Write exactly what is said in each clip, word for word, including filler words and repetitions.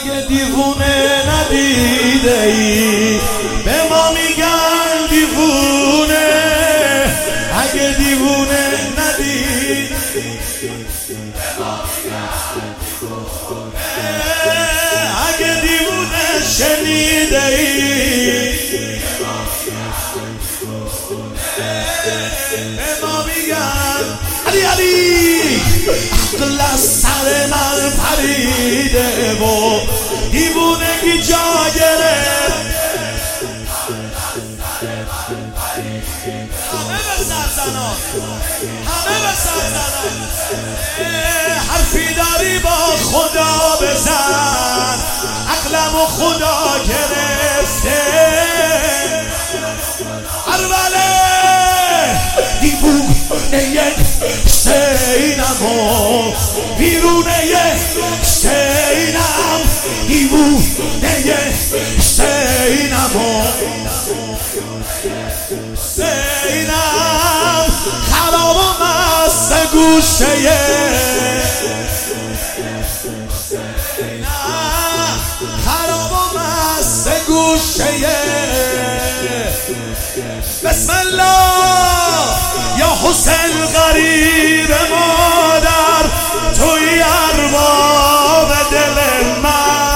اگه دیوونه ندیده ای به ما میگن دیوونه، اگه دیوونه ندیده اگه دیوونه شنیده ای به ما میگن علی علی عقل از سر من پریده و دیوونگی جا گرفت. همه به سر زنان، همه به سر زنان، حرفی داری با خدا بزن، عقلم و خدا گرفته. اربله دیوونه سینم و بیرونه سینم، دیوونه سینم و سینم خراب و مست گوشه خراب و مست گوشه. بسم الله یا حسین غریب مادر، توی ارباب دل من.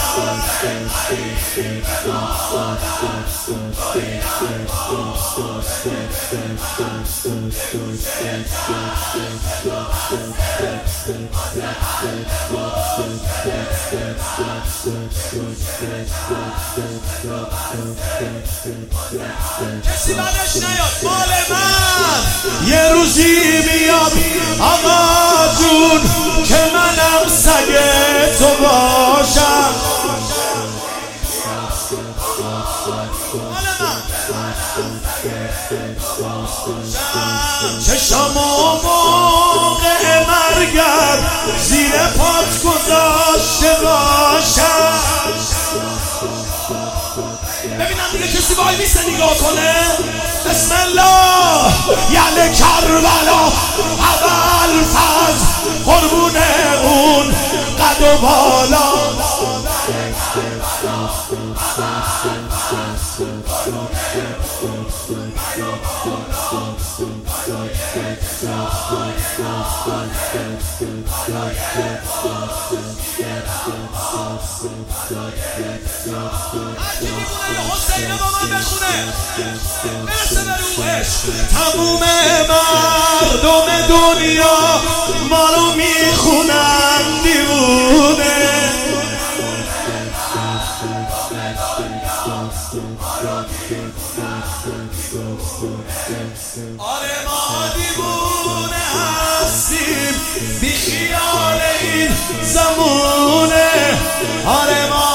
کسی بعدش نیاد مال من. یه روزی میاد آقا جون که منم سگ تو باشم. چشم و موقع مرگم زیر پات گذاشته باشم. ببینم دیگه کسی وای میسته نگاه کنه. بسم الله یعنی کربلا اول فاز قربونه اون قد و بالا. حسین با من بخونه برسه به روحش. تموم مردم دنیا ما رو میخونن دیوونه. آره ما دیوونه هستیم بی خیال این زمونه. آره ما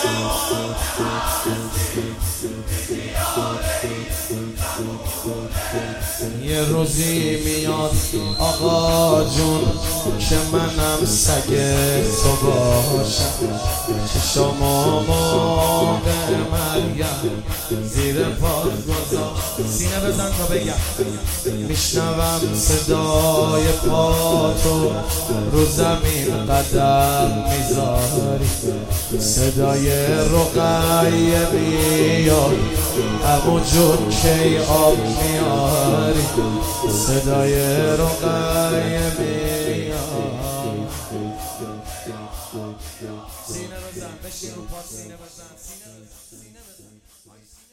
یه روزی میاد آقا جون که منم سگ تو باشم. چشم و موقع مریم زیر پات گذاشت. سینه بزن تا بگم. میشنوم صدای پاتو رو زمین قدم میذاری. صدای رقیه میاد عمو جون کی آب میاری. صدای رقیه میاد. سینه بزن بشین رو پات. سینه بزن سینه بزن سینه بزن.